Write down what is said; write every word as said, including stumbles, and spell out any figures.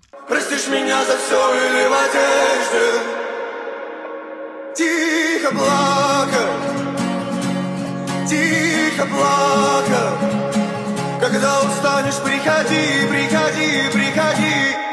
Простишь меня за все или в одежде тихо плакать, тихо плакать. Когда устанешь, приходи, приходи, приходи.